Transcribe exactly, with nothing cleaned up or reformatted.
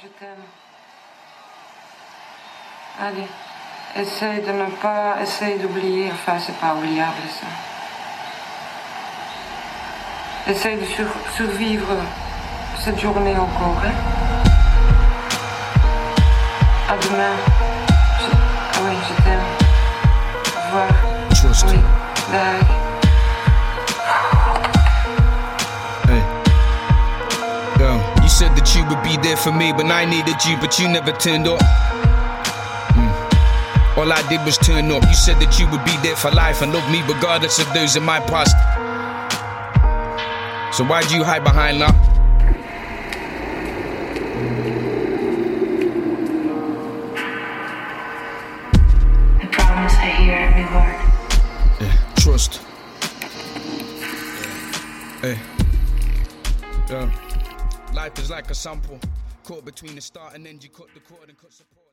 je t'aime. Allez, essaye de ne pas, essaye d'oublier, enfin c'est pas oubliable ça. Essaye de sur, survivre cette journée encore, hein. À demain. Je, ah oui, je t'aime. Au revoir. Trust. Oui, dag. You said that you would be there for me when I needed you, but you never turned up. Mm. All I did was turn up. You said that you would be there for life and love me regardless of those in my past. So why'd you hide behind that? I promise I hear every word. Yeah, trust. Hey. Yeah. Life is like a sample, caught between the start and end. You cut the cord and cut support.